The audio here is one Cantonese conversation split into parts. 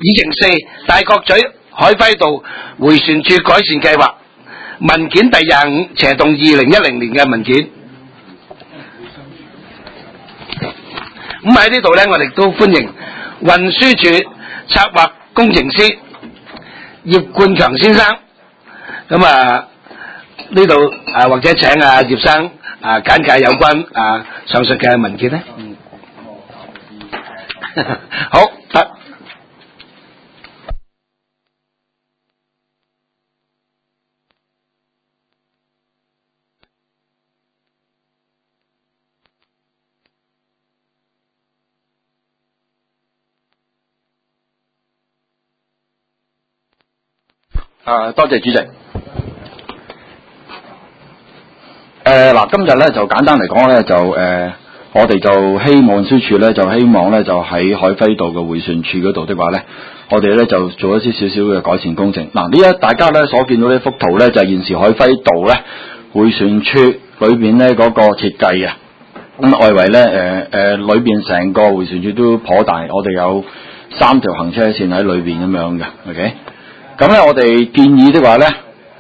2/4大角咀海輝道迴旋處改善計劃文件第25/2010年嘅文件。咁喺呢度呢，我哋都歡迎運輸署策劃工程師葉冠強先生。咁啊，呢度或者請葉生簡介有關上述嘅文件呢。好得。 多謝主席。嗱，今日咧就簡單嚟講咧，就我哋就希望運輸署咧就希望咧就喺海輝道嘅迴旋處嗰度的話咧，我哋咧就做一啲少少嘅改善工程。嗱，大家咧所見到呢幅圖咧就係現時海輝道咧迴旋處裏邊咧嗰個設計嘅。咁外圍咧裏邊成個迴旋處都頗大，我哋有3條行車線喺裏邊咁樣嘅。OK。咁咧，我哋建議的話咧，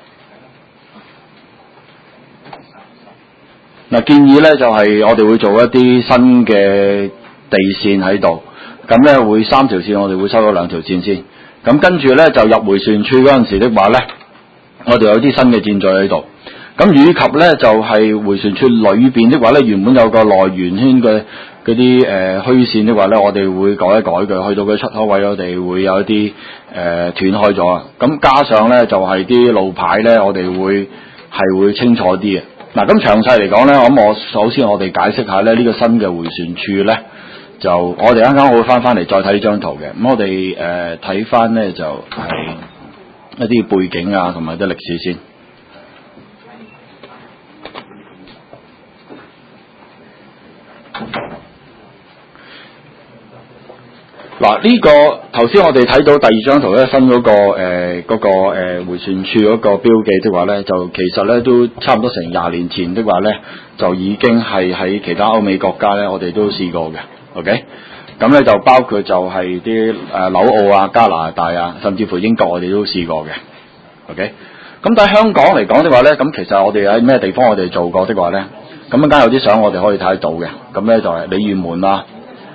建議咧就係我哋會做一啲新嘅地線喺度，咁咧會3條線，我哋會收咗2條線先。咁跟住咧就入迴旋處嗰陣時的話咧，我哋有啲新嘅箭嘴喺度。咁以及咧就係迴旋處裏邊的話咧，原本有個內圓圈嘅嗰啲虛線的話咧，我哋會改一改佢，去到佢出口位，我哋會有一啲斷開咗啊。咁加上咧就係啲路牌咧，我哋會清楚啲嘅。嗱，咁詳細嚟講咧，我首先我哋解釋下咧呢個新嘅迴旋處咧，就我哋一陣間會翻嚟再睇呢張圖嘅。咁我哋睇翻咧就係一啲背景啊，同埋啲歷史先。嗱，呢個頭先我哋睇到第2張圖咧，新嗰個迴旋處嗰個標記的話咧，就其實咧都差唔多成20年前的話咧，就已經係喺其他歐美國家咧，我哋都試過嘅。OK， 咁咧就包括就係啲紐澳啊、加拿大啊，甚至乎英國我哋都試過嘅。OK， 咁但係香港嚟講的話咧，咁其實我哋喺咩地方我哋做過的話咧，咁一間有啲相我哋可以睇得到嘅。咁咧就係鯉魚門啊。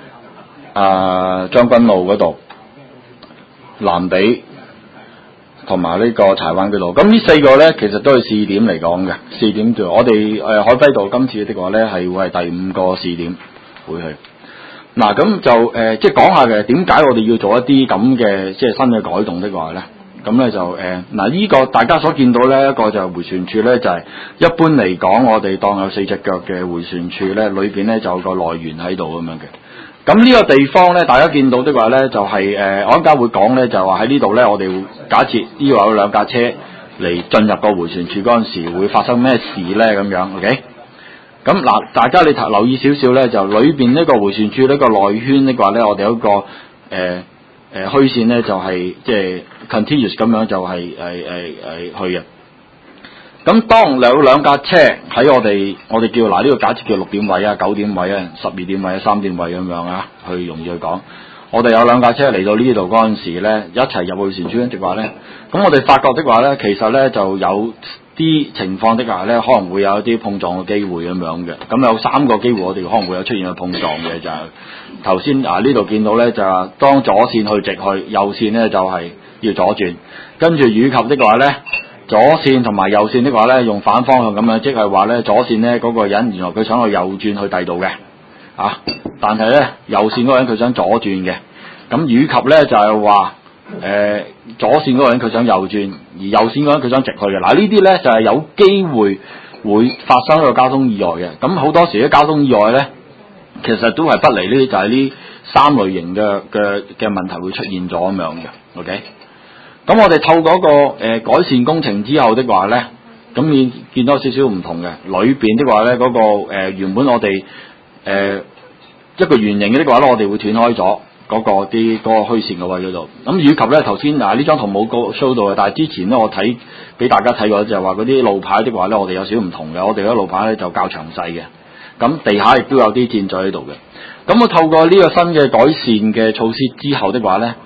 將軍澳嗰度、藍地同埋呢個柴灣嗰度，咁呢4個咧其實都係試點嚟講嘅。試點就我哋海輝道今次的話咧係會係第5個試點會去。嗱，咁就即係講下嘅點解我哋要做一啲咁嘅即係新嘅改動的話咧，咁咧就嗱呢個大家所見到咧一個就係迴旋處咧，就係一般嚟講我哋當有4隻腳嘅迴旋處咧，裏邊咧就有個內圓喺度咁樣嘅。咁呢個地方咧，大家見到的話咧，就係我一陣間會講咧，就話喺呢度咧，我哋假設呢度有2架車嚟進入個迴旋處嗰陣時，會發生咩事咧？咁樣 ，OK？ 咁嗱，大家你留意少少咧，就裏邊呢個迴旋處呢個內圈的話咧，我哋有一個虛線咧，就係即係 continuous 咁樣就係去嘅。咁當有2架車喺我哋叫嗱呢個假設叫6點位啊、9點位啊、12點位啊、3點位咁樣啊，去容易去講。我哋有2架車嚟到呢度嗰陣時咧，一齊入去迴旋處的話咧，咁我哋發覺的話咧，其實咧就有啲情況的話咧，可能會有一啲碰撞嘅機會咁樣嘅。咁有3個機會，我哋可能會有出現嘅碰撞嘅，就係頭先呢度見到咧，就係當左線去直去，右線咧就係要左轉，跟住以及的話咧。左線同埋右線的話咧，用反方向咁樣，即係話咧左線咧嗰個人原來佢想去右轉去第度嘅，但係咧右線嗰個人佢想左轉嘅，咁以及咧就係話左線嗰個人佢想右轉，而右線嗰個人佢想直去嘅。嗱呢啲咧就係有機會會發生一個交通意外嘅。咁好多時啲交通意外咧，其實都係不離呢，就係呢3類型嘅問題會出現咗咁樣嘅。OK。咁我哋透過個改善工程之後的話咧，咁見到少少唔同嘅，裏邊的話咧嗰個原本我哋一個圓形嘅的話咧，我哋會斷開咗嗰個虛線嘅位嗰度。咁以及咧頭先呢張圖冇show到嘅，但係之前咧我睇俾大家睇過就係話嗰啲路牌的話咧，我哋有少少唔同嘅，我哋嗰路牌咧就較詳細嘅。咁地下亦都有啲箭嘴喺度嘅。咁我透過呢個新嘅改善嘅措施之後的話咧。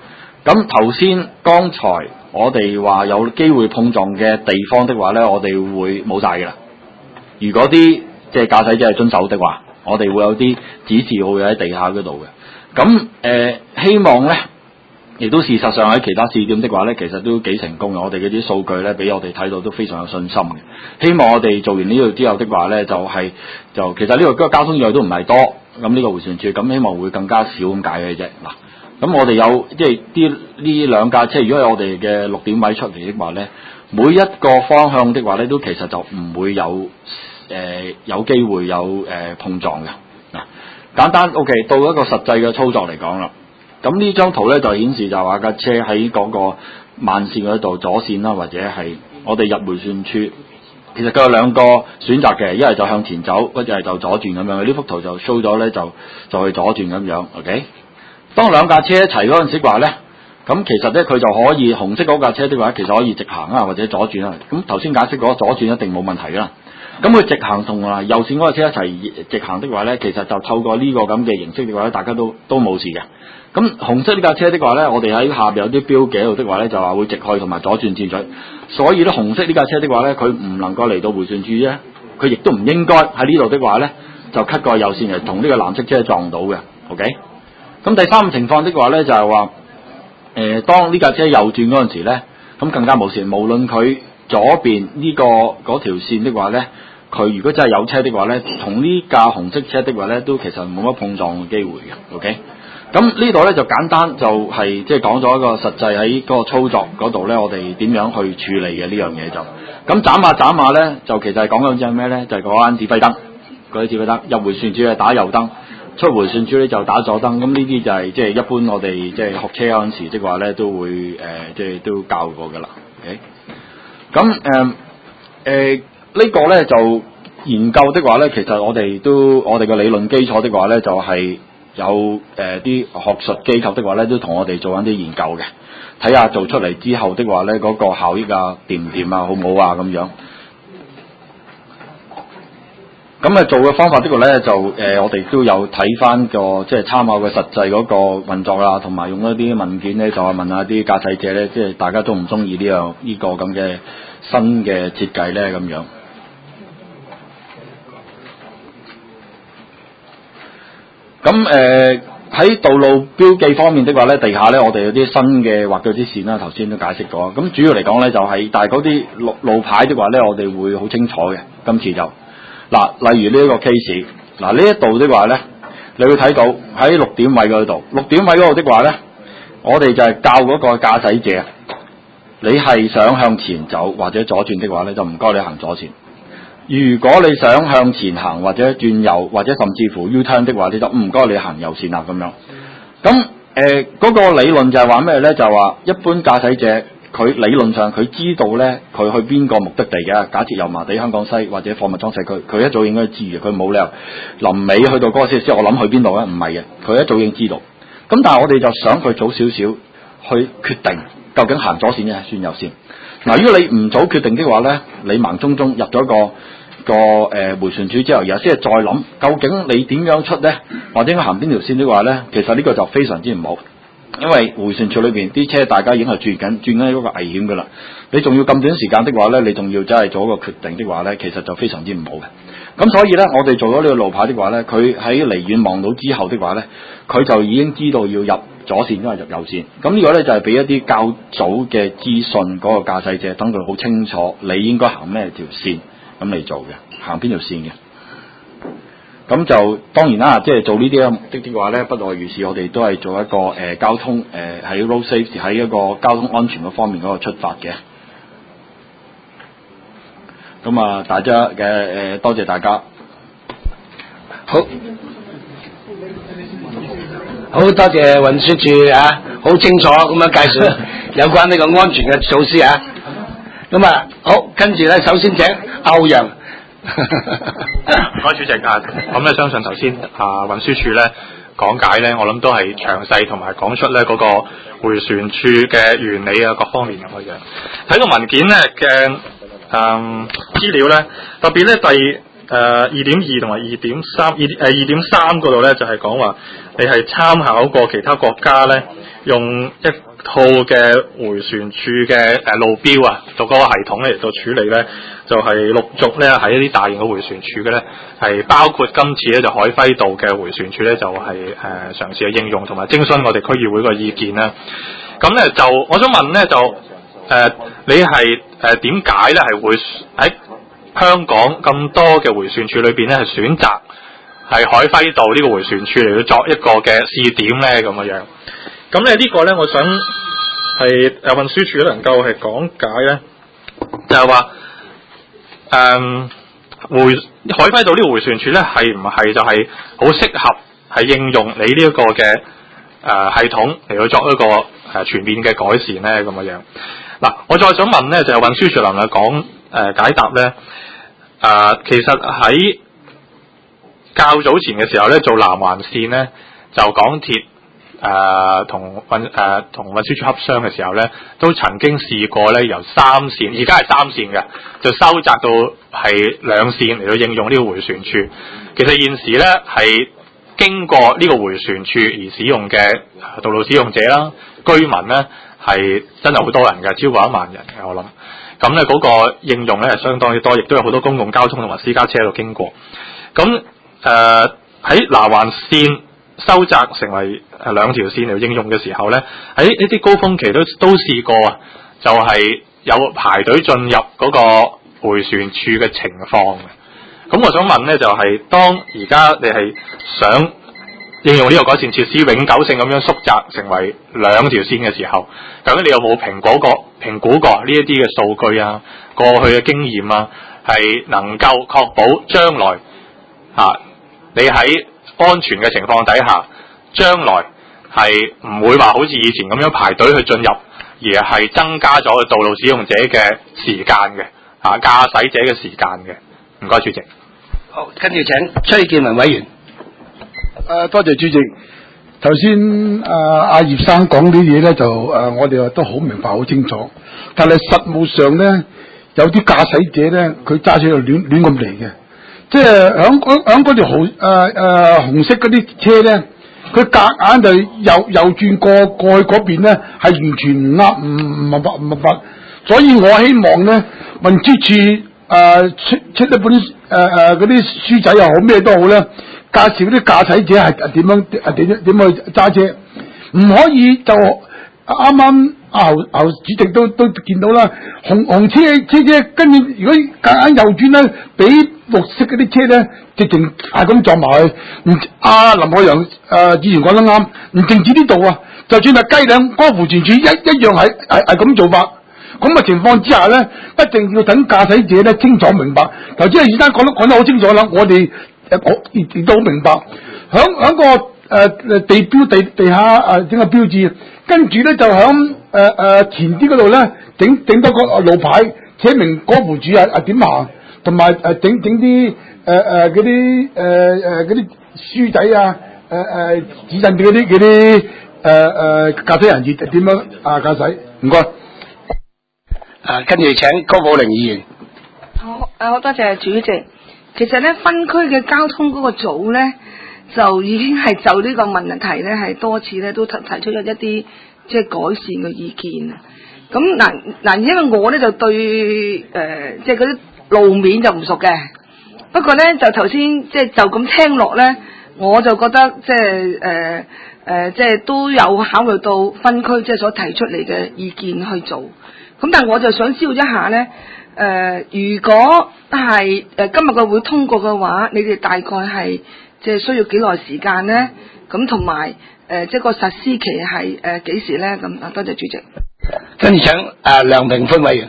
咁頭先剛才我哋話有機會碰撞嘅地方的話咧，我哋會冇晒㗎啦。如果啲即係駕駛者係遵守的話，我哋會有啲指示會喺地下嗰度嘅。咁希望咧，亦都事實上喺其他試點的話咧，其實都幾成功嘅。我哋嗰啲數據咧，俾我哋睇到都非常有信心嘅。希望我哋做完呢度之後的話咧，就其實呢個交通意外都唔係多，咁呢個迴旋處咁希望會更加少咁解嘅啫。嗱，咁我哋有即係呢兩架車，如果係我哋嘅6點位出嚟的話咧，每一個方向的話咧，都其實就唔會有機會有碰撞嘅。嗱，簡單 OK， 到一個實際嘅操作嚟講啦。咁呢張圖咧就顯示就話架車喺嗰個慢線嗰度左線啦，或者係我哋入迴旋處，其實佢有兩個選擇嘅，一係就向前走，一係就左轉咁樣。呢幅圖就 show 咗咧，就去左轉咁樣。OK， 當兩架車一齊嗰陣時話咧，咁其實咧佢就可以紅色嗰架車的話，其實可以直行啊，或者左轉啊。咁頭先解釋過左轉一定冇問題㗎啦。咁佢直行同右線嗰架車一齊直行的話咧，其實就透過呢個咁嘅形式的話咧，大家都冇事嘅。咁紅色呢架車的話咧，我哋喺下邊有啲標記喺度的話咧，就話會直去同埋左轉箭嘴。所以咧，紅色呢架車的話咧，佢唔能夠嚟到迴旋處啫，佢亦都唔應該喺呢度的話咧，就 cut 過右線嚟同呢個藍色車撞到嘅。OK， 咁第三個情況的話咧，就係話當呢架車右轉嗰陣時咧，咁更加冇事。無論佢左邊嗰條線的話咧，佢如果真係有車的話咧，同呢架紅色車的話咧，都其實冇乜碰撞嘅機會嘅。OK。咁呢度咧就簡單就係即係講咗一個實際喺嗰個操作嗰度咧，我哋點樣去處理嘅呢樣嘢就咁斬下咧，就其實係講緊隻咩咧？就係嗰間指揮燈，嗰啲指揮燈入迴旋處係打右燈，出迴旋處咧就打左燈。咁呢啲就係即係一般我哋即係學車嗰陣時的話咧，都會即係都教過㗎啦。OK， 咁呢個咧就研究的話咧，其實我哋嘅理論基礎的話咧，就係有啲學術機構的話咧，都同我哋做緊啲研究嘅，睇下做出嚟之後的話咧，嗰個效益啊掂唔掂啊，好唔好啊咁樣。咁做嘅方法呢個咧就我哋都有睇翻個即係參考嘅實際嗰個運作啦，同埋用一啲文件咧，就係問下啲駕駛者咧，即係大家中唔中意呢個咁嘅新嘅設計咧咁樣。咁喺道路標記方面的話咧，地下咧我哋有啲新嘅畫咗啲線啦，頭先都解釋過。咁主要嚟講咧就係，但係嗰啲路牌的話咧，我哋會好清楚嘅。今次就例如呢一個 case， 呢一度的話咧，你會睇到喺6點位嗰度，6點位嗰度的話咧，我哋就係教嗰個駕駛者，你係想向前走或者左轉的話咧，就唔該你行左線。如果你想向前行或者轉右或者甚至乎 U-turn 的話，你就唔該你行右線啦咁樣。咁嗰個理論就係話咩咧？就係話一般駕駛者佢理論上佢知道咧，佢去邊個目的地嘅。假設油麻地香港西或者貨物裝卸區，佢一早應該知嘅，佢冇理由臨尾去到嗰個時我諗去邊度咧？唔係嘅，佢一早已經知道。咁但係我哋就想佢早少少去決定究竟行左線定係算右線。嗱，如果你唔早決定的話咧，你盲中中入咗個迴旋處之後，然後先係再諗究竟你點樣出咧，或者應該行邊條線的話咧，其實呢個就非常之唔好，因為迴旋處裏邊啲車大家已經係轉緊嗰個危險噶啦，你仲要咁短時間的話咧，你仲要真係做一個決定的話咧，其實就非常之唔好嘅。咁所以咧，我哋做咗呢個路牌的話咧，佢喺離遠望到之後的話咧，佢就已經知道要入左線，因為入右線。咁呢個咧就係俾一啲較早嘅資訊嗰個駕駛者，等佢好清楚你應該行咩條線咁嚟做嘅，行邊條線嘅。咁就當然啦，即係做呢啲嘅目的的話咧，不外如是，我哋都係做一個交通喺 road safety 喺一個交通安全嗰方面嗰個出發嘅。咁啊，大家嘅多謝大家。 好多謝運輸署啊，好清楚咁樣介紹有關呢個安全嘅措施啊。咁啊，好，跟住咧，首先請歐陽。 唔該主席啊，咁咧相信頭先運輸署咧講解咧，我諗都係詳細同埋講出咧嗰個迴旋處嘅原理啊，各方面咁樣。睇個文件咧嘅資料咧，特別咧第2.2 同埋2.3嗰度咧就係講話你係參考過其他國家咧用一套嘅迴旋處嘅路標啊，做嗰個系統咧嚟到處理咧，就係陸續咧喺一啲大型嘅迴旋處嘅咧，係包括今次咧就海輝道嘅迴旋處咧，就係嘗試去應用同埋徵詢我哋區議會個意見啦。咁咧就我想問咧就你係點解咧係會喺香港咁多嘅迴旋處裏邊咧係選擇係海輝道呢個迴旋處嚟到作一個嘅試點咧咁樣？咁咧呢個咧，我想係運輸署能夠係講解咧，就係話海輝道呢個迴旋處咧係唔係就係好適合係應用你呢一個嘅系統嚟到作一個全面嘅改善咧咁樣？嗱，我再想問咧，就係運輸署能夠講解答咧，其實喺較早前嘅時候咧，做南環線咧，就港鐵同運輸署洽商嘅時候咧，都曾經試過咧由3線，而家係3線嘅，就收窄到係2線嚟到應用呢個迴旋處。其實現時咧係經過呢個迴旋處而使用嘅道路使用者啦、居民咧係真係好多人嘅，超過1萬人嘅我諗。咁咧嗰個應用咧係相當之多，亦都有好多公共交通同埋私家車喺度經過。咁喺南環線收窄成為2條線嚟應用嘅時候咧，喺呢啲高峰期都試過啊，就係有排隊進入嗰個迴旋處嘅情況嘅。咁我想問咧，就係當而家你係想應用呢個改善設施永久性咁樣縮窄成為2條線嘅時候，究竟你有冇評估過呢一啲嘅數據啊、過去嘅經驗啊，係能夠確保將來你喺安全嘅情況底下，將來係唔會話好似以前咁樣排隊去進入，而係增加咗道路使用者嘅時間嘅駕駛者嘅時間嘅。唔該，主席。 好，跟住請崔建文委員。 多謝主席。頭先阿葉生講啲嘢咧，就我哋都好明白、好清楚。但係實務上咧，有啲駕駛者咧，佢揸車就亂咁嚟嘅。即係響嗰條紅色嗰啲車咧，佢夾硬就右轉過去嗰邊咧，係完全唔啱，唔明白。所以我希望咧，運輸處出一本嗰啲書仔又好，咩都好咧，介紹啲駕駛者係點樣去揸車，唔可以就啱啱侯主席都見到啦，紅車跟住如果夾硬右轉咧，俾綠色嗰啲車咧，直情係咁撞埋去。林海洋議員講得啱，唔淨止呢度啊，就算係雞嶺嗰個迴旋處一樣係咁做法。咁嘅情況之下咧，一定要等駕駛者咧清楚明白。頭先而家講得好清楚啦，我哋亦都好明白。響個地下整個標誌，跟住咧就響前啲嗰度咧整多個路牌，寫明嗰個迴旋處點行，同埋整啲嗰啲書仔啊指引嗰啲駕駛人士點樣駕駛。唔該。 跟住請高寶玲議員。 好多謝主席。其實咧，分區嘅交通嗰個組咧，就已經係就呢個問題咧，係多次咧都提出咗一啲即係改善嘅意見啊。咁嗱，因為我咧就對即係嗰啲路面就唔熟嘅，不過咧就頭先即係就咁聽落咧，我就覺得即係即係都有考慮到分區即係所提出嚟嘅意見去做。咁但係我就想知道一下咧，如果係今日個會通過嘅話，你哋大概係即係需要幾耐時間咧？咁同埋即係個實施期係幾時咧？咁多謝主席。 跟住請梁平寬委員。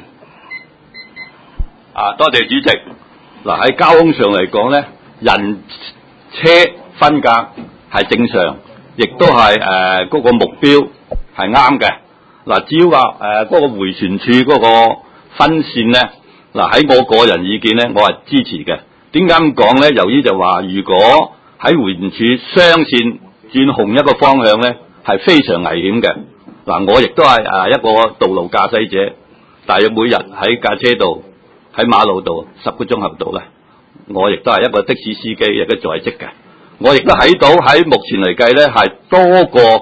多謝主席。嗱，喺交通上嚟講咧，人車分隔係正常，亦都係嗰個目標係啱嘅。嗱，只要話嗰個迴旋處嗰個分線咧，嗱喺我個人意見咧，我係支持嘅。點解咁講咧？由於就話如果喺迴旋處雙線轉紅一個方向咧，係非常危險嘅。嗱，我亦都係一個道路駕駛者，大約每日喺架車度喺馬路度10個鐘頭度咧，我亦都係一個的士司機，亦都在職嘅。我亦都睇到喺目前嚟計咧，係多個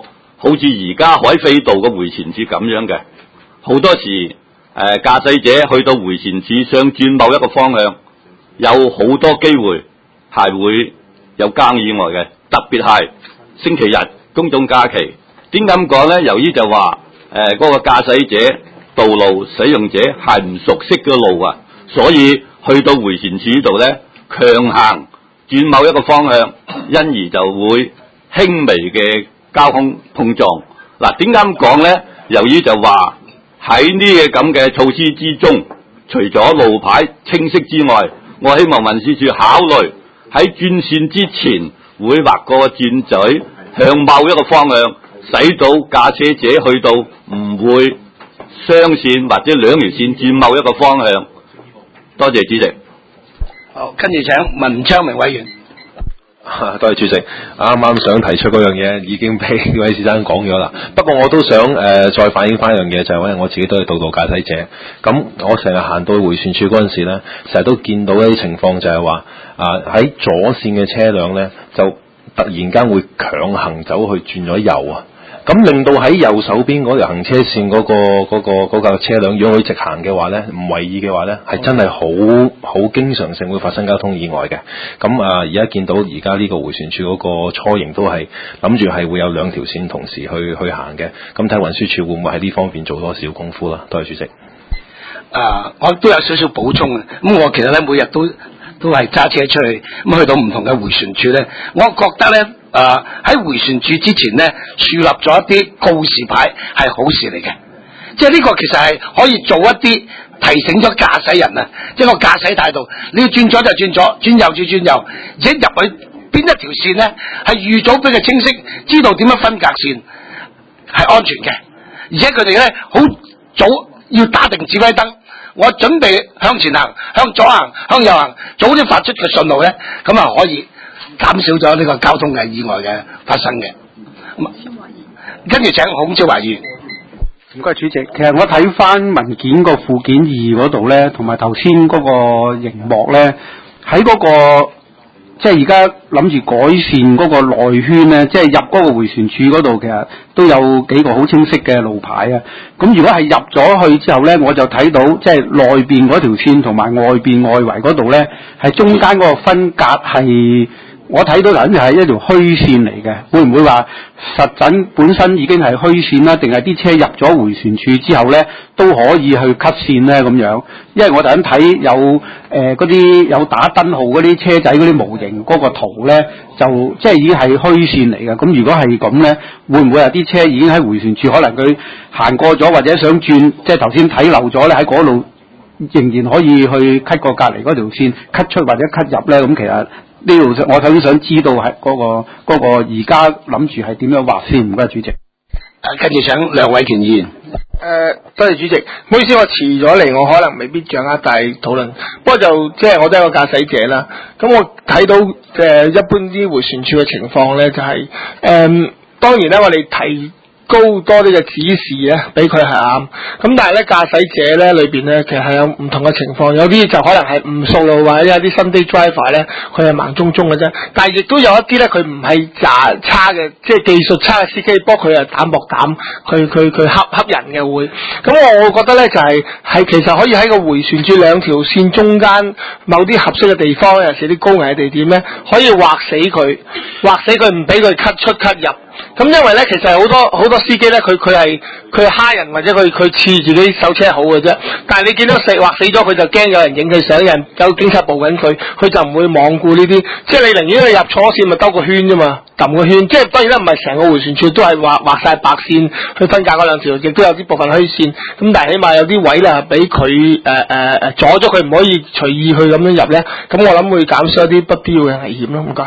好似而家海飛道嘅迴旋處咁樣嘅，好多時駕駛者去到迴旋處想轉某一個方向，有好多機會係會有交通意外嘅，特別係星期日公眾假期。點解咁講呢？由於就話嗰個駕駛者、道路使用者係唔熟悉嘅路啊，所以去到迴旋處度呢，強行轉某一個方向，因而就會輕微嘅交通碰撞。嗱，點解咁講呢？由於就話喺呢個咁嘅措施之中，除咗路牌清晰之外，我希望運輸署考慮喺轉線之前會劃個箭嘴，向某一個方向，使到駕車者去到唔會雙線或者兩條線轉某一個方向。多謝主席。 好，跟住請文昌明委員。 多謝主席，啱啱想提出嗰樣嘢已經俾位先生講咗啦。不過我都想再反映翻一樣嘢，就係因為我自己都係道路駕駛者，咁我成日行到迴旋處嗰陣時咧，成日都見到一啲情況就係話喺左線嘅車輛咧，就突然間會強行走去轉咗右啊！咁令到喺右手邊嗰條行車線嗰架車輛，如果佢直行嘅話咧，唔為意嘅話咧，係真係好經常性會發生交通意外嘅。咁而家見到而家呢個迴旋處嗰個初型都係諗住係會有兩條線同時去行嘅。咁睇運輸署會唔會喺呢方面做多少功夫啦？多謝主席。 我都有少少補充嘅。咁我其實咧每日都係揸車出去，咁去到唔同嘅迴旋處咧，我覺得咧喺迴旋處之前咧樹立咗一啲告示牌係好事嚟嘅，即係呢個其實係可以做一啲提醒咗駕駛人啊，即係個駕駛態度，你要轉左就轉左，轉右就轉右，而且入去邊一條線咧係預早俾佢清晰，知道點樣分隔線係安全嘅，而且佢哋咧好早要打定指揮燈。我準備向前行、向左行、向右行，早啲發出嘅信號咧，咁啊可以減少咗呢個交通嘅意外嘅發生嘅。跟住請孔超華議員。 唔該主席，其實我睇翻文件個附件2嗰度咧，同埋頭先嗰個熒幕咧，喺嗰個即係而家諗住改善嗰個內圈咧，即係入嗰個迴旋處嗰度，其實都有幾個好清晰嘅路牌啊。咁如果係入咗去之後咧，我就睇到即係內邊嗰條線同埋外邊外圍嗰度咧，係中間嗰個分隔係我睇到肯定係一條虛線嚟嘅。會唔會話實陣本身已經係虛線啦？定係啲車入咗迴旋處之後咧都可以去 cut 線咧咁樣？因為我頭先睇有嗰啲有打燈號嗰啲車仔嗰啲模型嗰個圖咧，就即係已經係虛線嚟嘅。咁如果係咁咧，會唔會有啲車已經喺迴旋處，可能佢行過咗或者想轉，即係頭先睇漏咗咧，喺嗰度仍然可以去 cut 過隔離嗰條線 cut 出或者 cut 入咧？咁其實呢度我頭先想知道係嗰個而家諗住係點樣畫先？唔該主席。 跟住請梁偉權議員。 多謝主席，唔好意思，我遲咗嚟，我可能未必掌握大討論。不過就即係我都係個駕駛者啦。咁我睇到一般啲迴旋處嘅情況咧，就係當然咧，我哋提高多啲嘅指示咧，俾佢係啱。咁但係咧，駕駛者咧裏邊咧，其實係有唔同嘅情況，有啲就可能係唔熟路，或者有啲新啲 driver 咧，佢係盲中中嘅啫。但係亦都有一啲咧，佢唔係差嘅，即係技術差嘅司機，不過佢係膽薄膽，佢恰人嘅會。咁我覺得咧就係其實可以喺個迴旋處兩條線中間某啲合適嘅地方，有時啲高危嘅地點咧，可以劃死佢，唔俾佢 cut 出 cut 入。咁因為咧，其實好多司機咧，佢係蝦人或者佢恃自己手車好嘅啫。但係你見到劃死咗，佢就驚有人影佢相，有警察捕緊佢，佢就唔會罔顧呢啲。即係你寧願你入錯線，咪兜個圈啫嘛，揼個圈。即係當然啦，唔係成個迴旋處都係畫晒白線去分隔嗰兩條，亦都有啲部分虛線。咁但係起碼有啲位啦，俾佢阻咗佢唔可以隨意去咁樣入咧。咁我諗會減少一啲不必要嘅危險咯。唔該。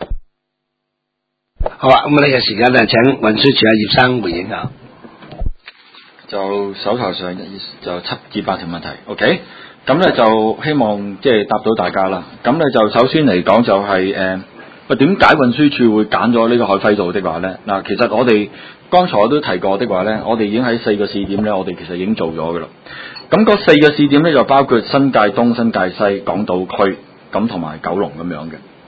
好啊，咁呢個時間咧，請運輸署葉生回應下。 就手頭上就7至8條問題 ，OK， 咁咧就希望即係答到大家啦。咁咧就首先嚟講就係點解運輸署會揀咗呢個海輝道的話咧？嗱，其實我哋剛才我都提過的話咧，我哋已經喺4個試點咧，我哋其實已經做咗㗎啦。咁嗰4個試點咧就包括新界東、新界西、港島區咁同埋九龍咁樣嘅。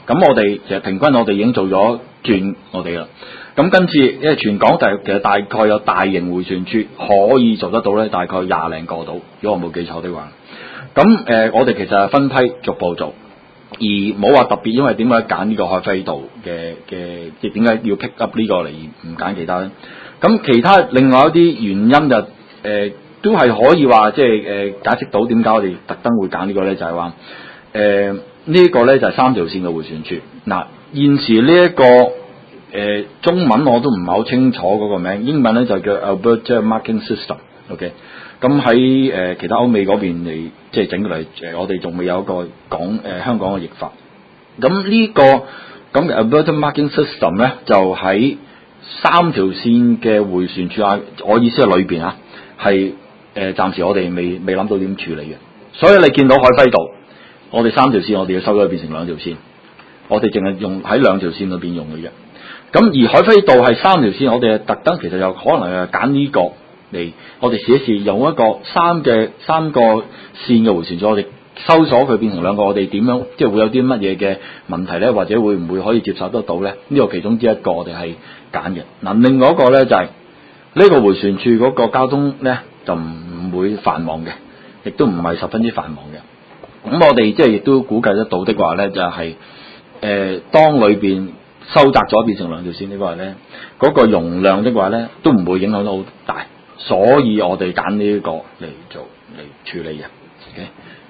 咁我哋其實平均我哋已經做咗轉我哋啦。咁跟住因為全港其實大概有大型迴旋處可以做得到咧，大概20零個到，如果我冇記錯的話。咁我哋其實係分批逐步做，而冇話特別，因為點解揀呢個海輝道嘅即係點解要 pick up 呢個嚟唔揀其他咧？咁其他另外一啲原因就都係可以話即係解釋到點解我哋特登會揀呢個咧，就係話呢個咧就係3條線嘅迴旋處。嗱，現時呢一個中文我都唔係好清楚嗰個名，英文咧就叫 Alberta Marking System。OK， 咁喺其他歐美嗰邊嚟即係整嚟我哋仲未有一個香港嘅譯法。咁呢個咁嘅 Alberta Marking System 咧，就喺3條線嘅迴旋處啊，我意思係裏邊啊，係暫時我哋未諗到點處理嘅。所以你見到海輝道，我哋3條線我哋要收咗變成2條線，我哋淨係用喺2條線裏邊用嘅啫。咁而海輝道係3條線，我哋特登其實有可能係揀呢個嚟，我哋試一試用一個三個線嘅迴旋處，我哋收鎖佢變成2個，我哋點樣即係會有啲乜嘢嘅問題咧？或者會唔會可以接受得到咧？呢個其中之一個我哋係揀嘅。嗱，另外一個咧就係呢個迴旋處嗰個交通咧就唔會繁忙嘅，亦都唔係十分之繁忙嘅。咁我哋即係亦都估計得到的話咧，就係當裏邊收窄咗變成2條線的話咧，嗰個容量的話咧都唔會影響到好大，所以我哋揀呢個嚟處理嘅。OK，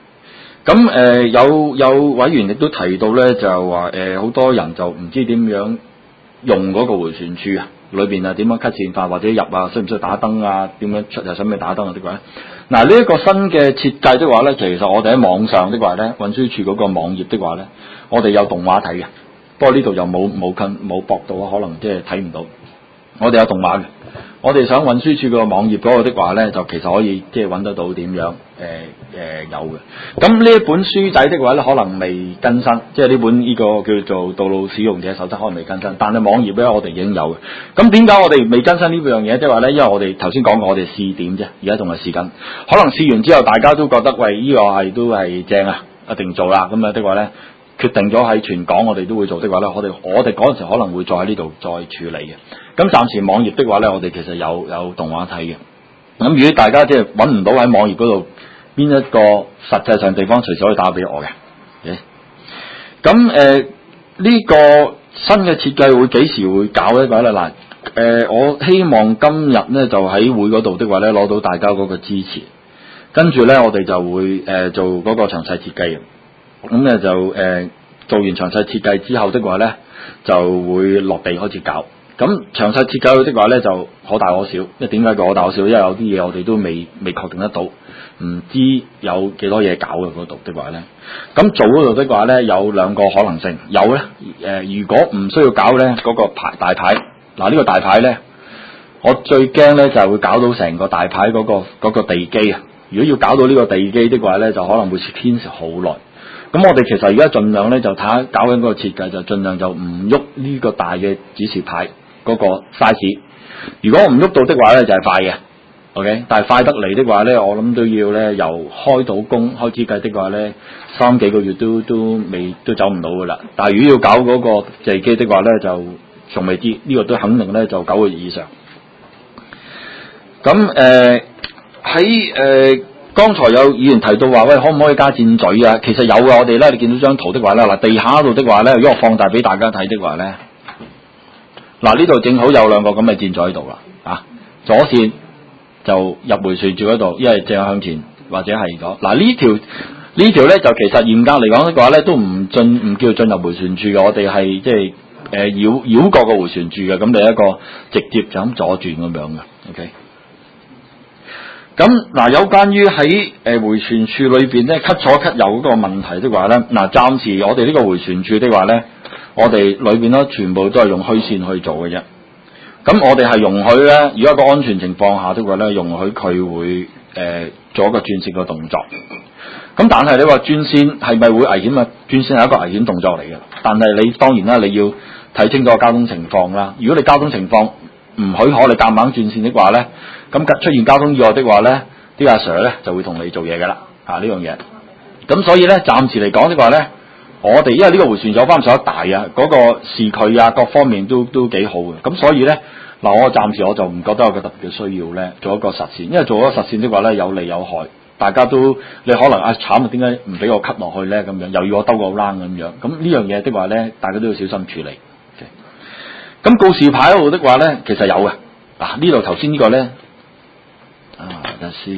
咁有委員亦都提到咧，就係話好多人就唔知點樣用嗰個迴旋處啊，裏邊啊點樣 cut 線法或者入啊，需唔需要打燈啊？點樣出又使唔使打燈啊？的話咧，嗱呢一個新嘅設計的話咧，其實我哋喺網上的話咧，運輸署嗰個網頁的話咧，我哋有動畫睇嘅。不過呢度又冇駁到啊，可能即係睇唔到。我哋有動畫嘅，我哋想運輸署個網頁嗰個的話咧，就其實可以即係揾得到點樣有嘅。咁呢一本書仔的話咧，可能未更新，即係呢本呢個叫做道路使用者守則可能未更新，但係網頁咧我哋已經有嘅。咁點解我哋未更新呢樣嘢？即係話咧，因為我哋頭先講過，我哋試點啫，而家仲係試緊。可能試完之後，大家都覺得喂呢個都係正啊，一定做啦。咁樣的話咧，決定咗喺全港我哋都會做的話咧，我哋嗰陣時可能會再喺呢度再處理嘅。咁暫時網頁的話咧，我哋其實有動畫睇嘅。咁如果大家即係揾唔到喺網頁嗰度邊一個實際上地方，隨時可以打俾我嘅。咁呢個新嘅設計會幾時會搞呢？嗱，我希望今日咧就喺會嗰度的話咧，攞到大家嗰個支持，跟住咧我哋就會做嗰個詳細設計。咁咧就做完詳細設計之後的話咧，就會落地開始搞。咁詳細設計的話咧就可大可小，因為點解可大可小？因為有啲嘢我哋都未確定得到，唔知有幾多嘢搞嘅嗰度的話咧。咁做嗰度的話咧有2個可能性，有咧如果唔需要搞咧嗰個大牌，嗱呢個大牌咧，我最驚咧就係會搞到成個大牌嗰個地基啊！如果要搞到呢個地基的話咧，就可能會牽涉好耐。咁我哋其實而家盡量咧就睇下搞緊嗰個設計，就盡量就唔喐呢個大嘅指示牌嗰個 size。如果唔喐到的話咧就係快嘅 ，OK。但係快得嚟的話咧，我諗都要咧由開到工開始計的話咧，3幾個月都走唔到噶啦。但係如果要搞嗰個地基的話咧，就仲未知，呢個都肯定咧就9個月以上。咁喺剛才有議員提到話，喂，可唔可以加箭嘴啊？其實有嘅，我哋咧，你見到張圖的話咧，嗱，地下度的話咧，如果我放大俾大家睇的話咧，嗱呢度正好有2個咁嘅箭嘴喺度啦，啊，左線就入迴旋處嗰度，因為正向前或者係咗，嗱呢條咧就其實嚴格嚟講的話咧，都唔叫進入迴旋處嘅，我哋係即係繞過個迴旋處嘅，咁你一個直接就咁左轉咁樣嘅 ，OK。咁嗱，有關於喺迴旋處裏邊咧，cut 左 cut 右嗰個問題的話咧，嗱暫時我哋呢個迴旋處的話咧，我哋裏邊咧全部都係用虛線去做嘅啫。咁我哋係容許咧，如果一個安全情況下的話咧，容許佢會做一個轉線嘅動作。咁但係你話轉線係咪會危險啊？轉線係一個危險動作嚟嘅，但係你當然啦，你要睇清楚個交通情況啦。如果你交通情況唔許可你夾硬轉線的話咧，咁出現交通意外的話咧，啲阿 Sir 咧就會同你做嘢噶啦，呢樣嘢。咁所以咧，暫時嚟講的話咧， 我哋因為呢個迴旋有翻上一大啊，嗰、個視距啊各方面都幾好嘅，咁所以咧嗱，我暫時我就唔覺得有個特別嘅需要咧做一個實線，因為做咗實線的話咧有利有害，大家都你可能慘啊，點解唔俾我 cut 落去咧咁樣，又要我兜個 round 咁樣，咁呢樣嘢的話咧，大家都要小心處理。咁告示牌嗰度的話咧，其實有嘅。嗱，呢度頭先呢個咧，等先。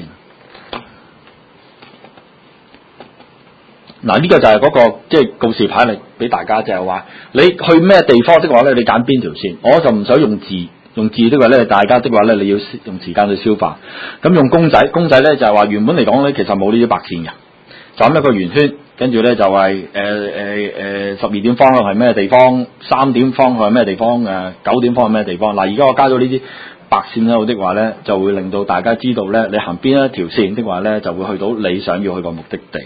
嗱，呢個就係嗰個即係告示牌嚟俾大家，就係話你去咩地方的話咧，你揀邊條線。我就唔想用字的話咧，大家的話咧，你要用時間去消化。咁用公仔咧就係話原本嚟講咧，其實冇呢啲白線嘅，就咁一個圓圈，跟住咧就係12點方向係咩地方，3點方向係咩地方，9點方向係咩地方。嗱，而家我加咗呢啲白線喺度的話咧，就會令到大家知道咧，你行邊一條線的話咧，就會去到你想要去個目的地。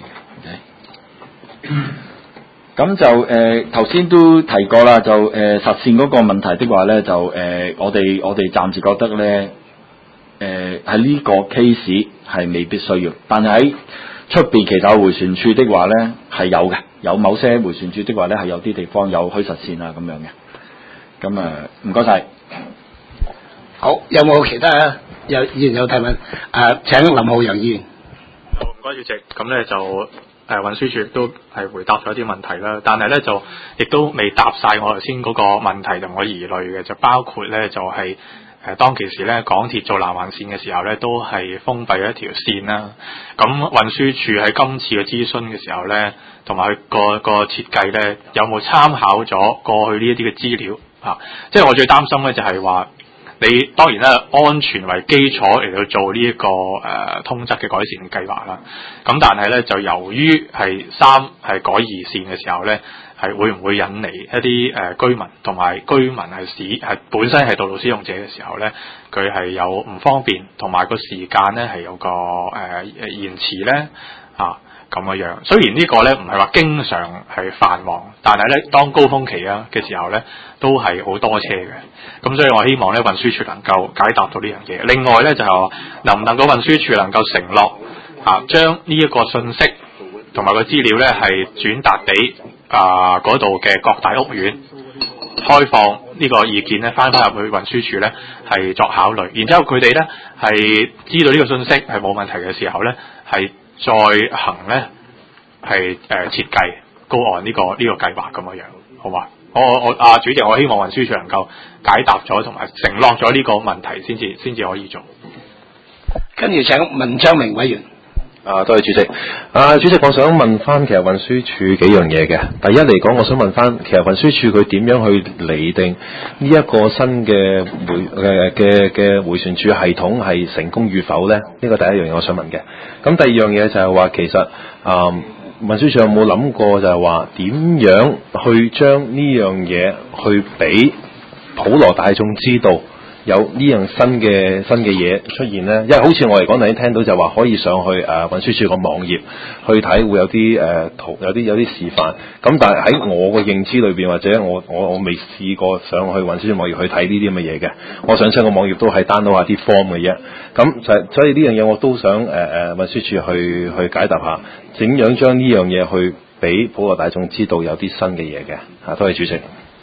咁就頭先都提過啦，就實線嗰個問題的話咧，就我哋暫時覺得咧，喺呢個 case 係未必需要，但係喺出邊其他迴旋處的話咧係有嘅，有某些迴旋處的話咧係有啲地方有虛實線啊咁樣嘅。咁唔該晒。 好，有冇其他有議員有提問？請林浩陽議員。 好，唔該主席。咁咧就運輸署都係回答咗一啲問題啦，但係咧就亦都未答晒我頭先嗰個問題同我疑慮嘅，就包括咧就係、當其時咧港鐵做南環線嘅時候咧，都係封閉咗一條線啦。咁運輸署喺今次嘅諮詢嘅時候咧，同埋佢個設計咧，有冇參考咗過去呢一啲嘅資料啊？即係我最擔心咧就係話，你當然啦，安全為基礎嚟到做呢、一個通則嘅改善計劃啦。咁但係咧，就由於係改二線嘅時候咧，係會唔會引嚟一啲居民同埋居民係本身係道路使用者嘅時候咧，佢係有唔方便，同埋個時間咧係有個延遲咧咁嘅樣。雖然呢個咧唔係話經常係繁忙，但係咧當高峰期嘅時候咧，都係好多車嘅。咁所以我希望咧運輸署能夠解答到呢樣嘢。另外咧就係話，能唔能夠運輸署能夠承諾將呢一個信息同埋個資料咧係轉達俾嗰度嘅各大屋苑，開放呢個意見咧翻入去運輸署咧係作考慮。然之後佢哋咧係知道呢個信息係冇問題嘅時候咧，係再行咧係設計高岸呢個計劃咁樣，好嘛？我主席，我希望運輸署能夠解答咗同埋承諾咗呢個問題先至可以做。 跟住請文章明委員。 多謝主席。主席，我想問翻其實運輸署幾樣嘢嘅。第一嚟講，我想問翻其實運輸署佢點樣去釐定呢一個新嘅迴旋處系統係成功與否咧？呢個第一樣嘢我想問嘅。咁第二樣嘢就係話其實運輸署有冇諗過就係話點樣去將呢樣嘢去俾普羅大眾知道有呢樣新嘅嘢出現咧？因為好似我嚟講，你聽到就話可以上去運輸署個網頁去睇，會有啲圖，有啲示範。咁但係喺我個認知裏邊，或者我未試過上去運輸署網頁去睇呢啲咁嘅嘢嘅。我上親個網頁都係 download 下啲 form 嘅啫。咁所以呢樣嘢我都想運輸署去解答下，點樣將呢樣嘢去俾普羅大眾知道有啲新嘅嘢嘅。多謝主席。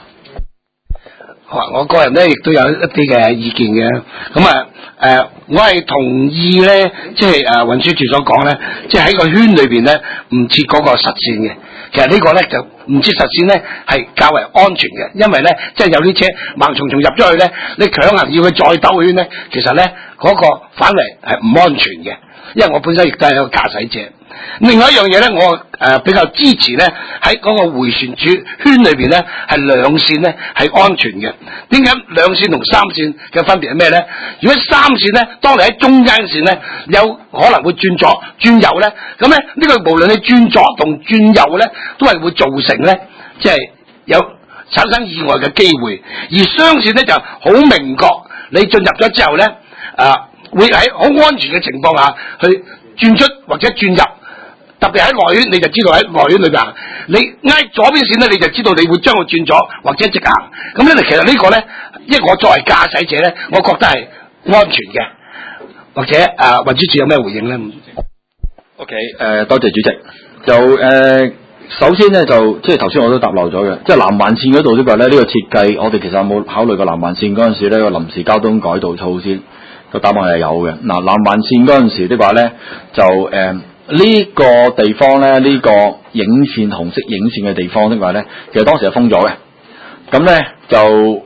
我個人咧亦都有一啲嘅意見嘅，咁我係同意咧，即係運輸署所講咧，即係喺個圈裏邊咧唔設嗰個實線嘅。其實呢個咧就唔設實線咧係較為安全嘅，因為咧即係有啲車盲從從入咗去咧，你強行要佢再兜圈咧，其實咧嗰個反為係唔安全嘅。因為我本身亦都係一個駕駛者。另外一樣嘢咧，我比較支持咧喺嗰個迴旋處圈裏邊咧係兩線咧係安全嘅。點解兩線同三線嘅分別係咩咧？如果三線咧，當你喺中間線咧有可能會轉左轉右咧，咁咧呢個無論你轉左同轉右咧，都係會造成咧即係有產生意外嘅機會。而雙線咧就好明確，你進入咗之後咧會喺好安全嘅情況下去轉出或者轉入，特別喺內圈你就知道喺內圈裏邊行，你挨左邊線咧你就知道你會將佢轉左或者直行。咁咧其實呢個咧，因為我作為駕駛者咧，我覺得係安全嘅。或者運輸署有咩回應咧？ OK， 多謝主席。就首先咧就即係頭先我都答漏咗嘅，即係南環線嗰度的話咧，呢個設計我哋其實有冇考慮過南環線嗰陣時咧個臨時交通改道措施？個答案係有嘅。嗱，南環線嗰陣時的話咧，就呢個地方咧，呢個影線紅色影線嘅地方的話咧，其實當時係封咗嘅。咁咧就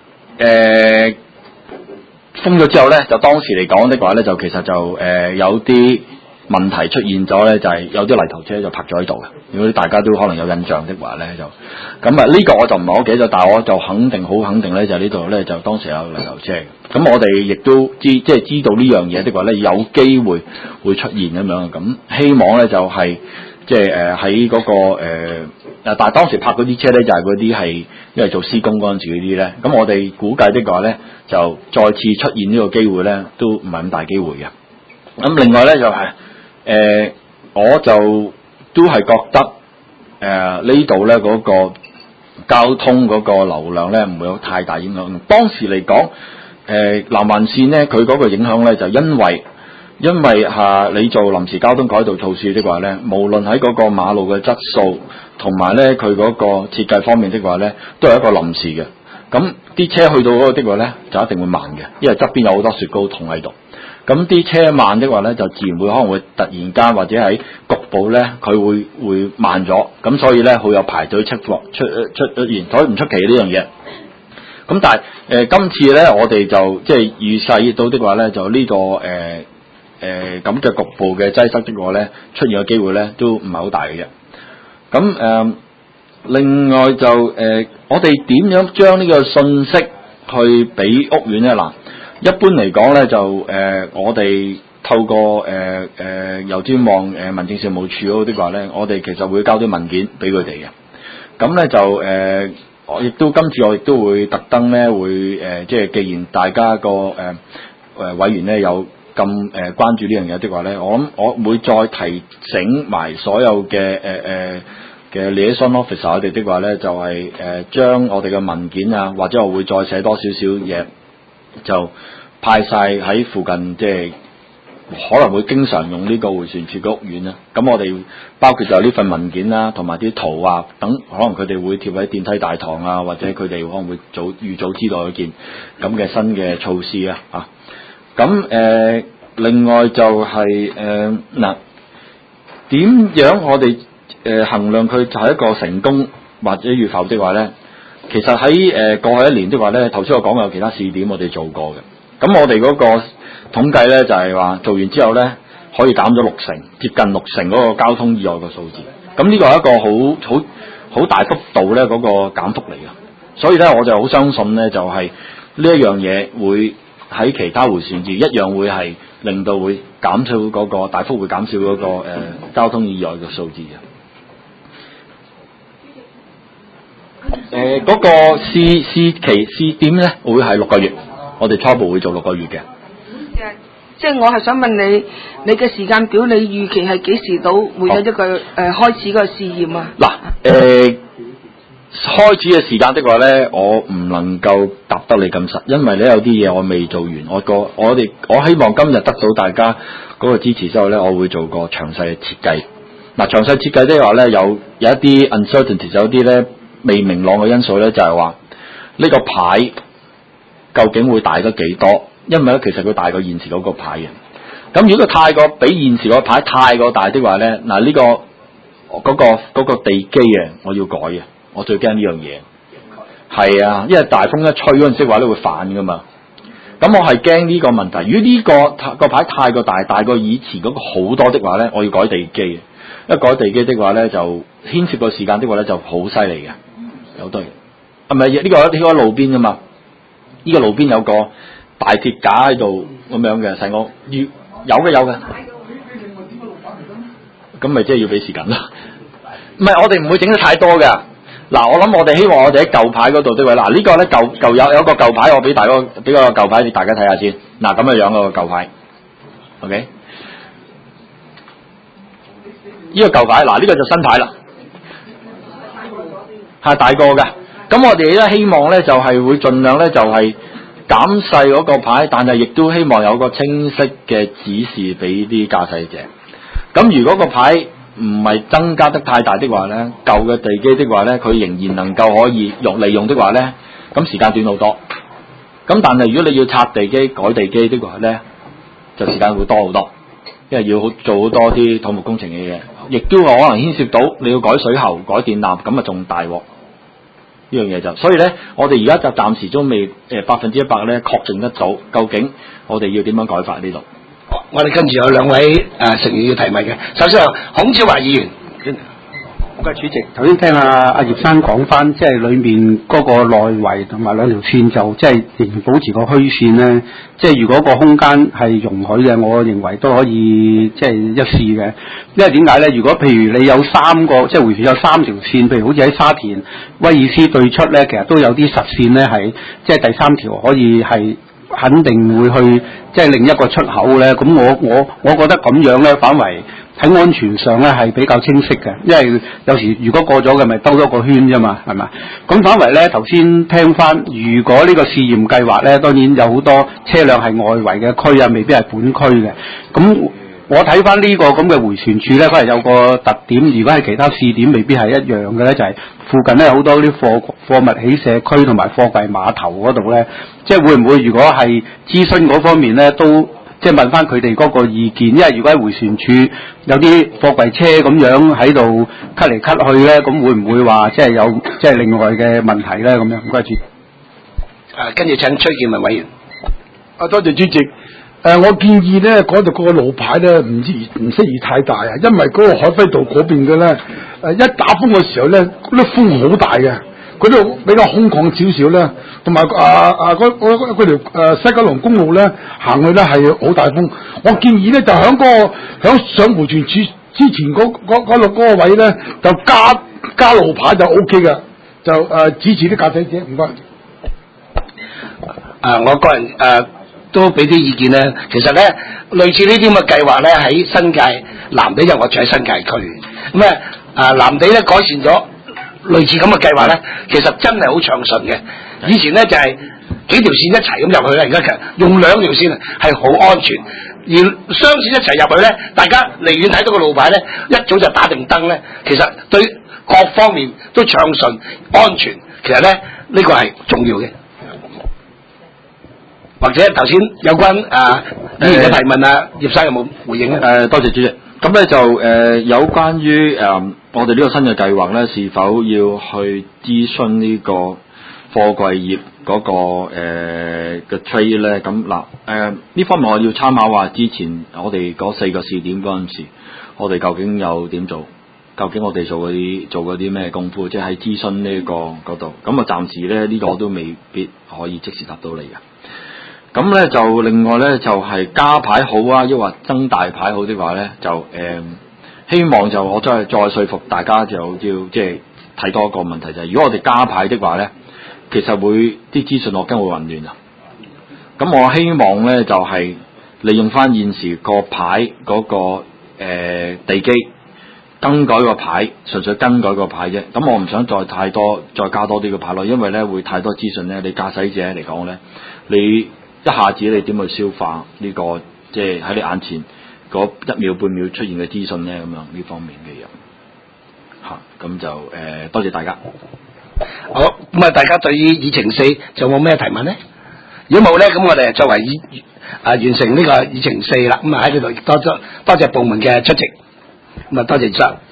封咗之後咧，就當時嚟講的話咧，就其實就有啲問題出現咗咧，就係有啲泥頭車就泊咗喺度嘅。如果大家都可能有印象的話咧，就咁啊呢個我就唔係好記得，但係我就好肯定咧，就呢度咧就當時有泥頭車嘅。咁我哋亦都知道呢樣嘢的話咧，有機會會出現咁樣。咁希望咧就係即係喺嗰個但係當時泊嗰啲車咧就係嗰啲係因為做施工嗰陣時嗰啲咧。咁我哋估計的話咧，就再次出現呢個機會咧，都唔係咁大機會嘅。咁另外咧就係我就都係覺得呢度咧嗰個交通嗰個流量咧唔會有太大影響。當時嚟講，南環線咧佢嗰個影響咧就因為你做臨時交通改道措施的話咧，無論喺嗰個馬路嘅質素同埋咧佢嗰個設計方面的話咧，都係一個臨時嘅。咁啲車去到嗰個的話咧，就一定會慢嘅，因為側邊有好多雪糕筒喺度。咁啲車慢的話咧，就自然會可能會突然間或者喺局部咧，佢會慢咗。咁所以咧，會有排隊出現，所以唔出奇呢樣嘢。咁但係今次咧，我哋就即係預計到的話咧，就呢個咁嘅局部嘅擠塞的話咧，出現嘅機會咧都唔係好大嘅啫。咁另外就我哋點樣將呢個信息去俾屋苑咧？嗱，一般嚟講咧就我哋透過郵專網民政事務處嗰啲話咧，我哋其實會交啲文件俾佢哋嘅。咁咧就我亦都今次我亦都會特登咧會即係既然大家個委員咧有咁關注呢樣嘢的話咧，我諗我會再提醒埋所有嘅嘅 liaison officer 我哋的話咧，就係將我哋嘅文件啊，或者我會再寫多少少嘢，就派晒喺附近，即係可能會經常用呢個迴旋處嘅屋苑啦。咁我哋包括就呢份文件啦，同埋啲圖啊等，可能佢哋會貼喺電梯大堂啊，或者佢哋可能會預早知道一件咁嘅新嘅措施啊。咁另外就係嗱，點樣我哋衡量佢就係一個成功或者與否的話咧，其實喺過去一年的話咧，頭先我講有其他試點我哋做過嘅。咁我哋嗰個統計咧就係話做完之後咧可以減咗60%，接近60%嗰個交通意外嘅數字。咁呢個係一個好大幅度咧嗰個減幅嚟嘅。所以咧我就好相信咧就係呢一樣嘢會喺其他迴旋處一樣會係令到會減少嗰個大幅會減少嗰個交通意外嘅數字嘅。嗰個試點咧會係6個月，我哋初步會做6個月嘅。 即係我係想問你嘅時間表，你預期係幾時到會有一個開始個試驗啊？ 嗱，開始嘅時間的話咧，我唔能夠答得你咁實，因為咧有啲嘢我未做完，我希望今日得到大家嗰個支持之後咧，我會做個詳細嘅設計。嗱，詳細設計的話咧，有一啲 uncertainty， 有啲咧未明朗嘅因素咧，就係話呢個牌究竟會大得幾多？因為咧其實佢大過現時嗰個牌嘅。咁如果佢太過比現時個牌太過大的話咧，嗱呢個嗰個地基啊，我要改嘅。我最驚呢樣嘢，係啊，因為大風一吹嗰陣時話咧會反噶嘛。咁我係驚呢個問題。如果呢個牌太過大過以前嗰個好多的話咧，我要改地基。一改地基的話咧，就牽涉個時間的話咧就好犀利嘅。有對，係咪呢個喺路邊噶嘛？呢個路邊有個大鐵架喺度咁樣嘅，成個有嘅。咁咪即係要俾時間啦。唔係，我哋唔會整得太多㗎。嗱，我諗我哋希望我哋喺舊牌嗰度的話，嗱呢個咧舊有個舊牌，我俾個舊牌大家睇下先。嗱咁嘅樣個舊牌 ，OK。呢個舊牌，嗱呢個就新牌啦，係大個嘅。咁我哋咧希望咧就係會盡量咧就係減細嗰個牌，但係亦都希望有個清晰嘅指示俾啲駕駛者。咁如果個牌唔係增加得太大的話咧，舊嘅地基的話咧，佢仍然能夠可以利用的話咧，咁時間短好多。咁但係如果你要拆地基、改地基的話咧，就時間會多好多，因為要做好多啲土木工程嘅嘢，亦都可能牽涉到你要改水喉、改電纜，咁啊仲大鑊。呢樣嘢就，所以咧，我哋而家就暫時都未100%咧確定得到，究竟我哋要點樣改法呢度？ 我哋跟住有兩位成員要提問嘅，首先孔昭華議員。 唔該，主席。頭先聽阿葉生講翻，即係裏面嗰個內圍同埋兩條線就即係仍然保持個虛線咧。即係如果個空間係容許嘅，我認為都可以即係一試嘅。因為點解咧？如果譬如你有3個，即係回旋有3條線，譬如好似喺沙田威爾斯對出咧，其實都有啲實線咧係即係第3條可以係肯定會去即係另一個出口咧。咁我覺得咁樣咧反為喺安全上咧係比較清晰嘅，因為有時如果過咗嘅咪兜咗個圈啫嘛，係咪？咁反為咧頭先聽翻，如果呢個試驗計劃咧，當然有好多車輛係外圍嘅區啊，未必係本區嘅。咁我睇翻呢個咁嘅迴旋處咧，反而有個特點，如果係其他試點未必係一樣嘅咧，就係附近咧好多啲貨物起卸區同埋貨櫃碼頭嗰度咧，即係會唔會如果係諮詢嗰方面咧都？即係問翻佢哋嗰個意見，因為如果喺迴旋處有啲貨櫃車咁樣喺度咳嚟咳去咧，咁會唔會話即係有即係另外嘅問題咧？咁樣唔該主席。 跟住請崔建文委員。 多謝主席。我建議咧嗰度個路牌咧唔適宜太大啊，因為嗰個海輝道嗰邊嘅咧一打風嘅時候咧，嗰啲風好大嘅。嗰度比較空曠少少咧，同埋嗰條西九龍公路咧行去咧係好大風。我建議咧就響上迴旋處之前嗰個位咧就加路牌就 O K 嘅，就指示啲駕駛者。唔該。 我個人都俾啲意見咧，其實咧類似呢啲咁嘅計劃咧喺新界藍地，因為我住喺新界區，咁藍地咧改善咗。類似咁嘅計劃咧，其實真係好暢順嘅。以前咧就係幾條線一齊咁入去咧，而家其實用2條線係好安全。而雙線一齊入去咧，大家離遠睇到個路牌咧，一早就打定燈咧，其實對各方面都暢順安全。其實咧呢個係重要嘅。或者頭先有關議員嘅提問葉生有冇回應咧？ 多謝主席。咁咧就有關於我哋呢個新嘅計劃咧，是否要去諮詢呢個貨櫃業嗰個嘅 trade 咧？咁嗱呢方面我要參考話之前我哋嗰4個試點嗰陣時，我哋究竟有點做？究竟我哋做嗰啲咩功夫？即係喺諮詢呢個嗰度。咁暫時咧呢個我都未必可以即時答到你嘅。咁咧就另外咧就係加牌好啊，抑或增大牌好的話咧，就希望就我再說服大家就要即係睇多一個問題就係，如果我哋加牌的話咧，其實會啲資訊我驚會混亂啊。咁我希望咧就係利用翻現時個牌嗰個地基更改個牌，純粹更改個牌啫。咁我唔想再加多啲個牌落，因為咧會太多資訊咧，你駕駛者嚟講咧，你一下子你點去消化呢個即係喺你眼前嗰1秒半秒出現嘅資訊咧？咁樣呢方面嘅嘢咁就多謝大家。 好，咁大家對於議程4仲有冇咩提問咧？如果冇咧，咁我哋作為完成呢個議程4啦。咁喺呢度多謝部門嘅出席。咁多謝主席。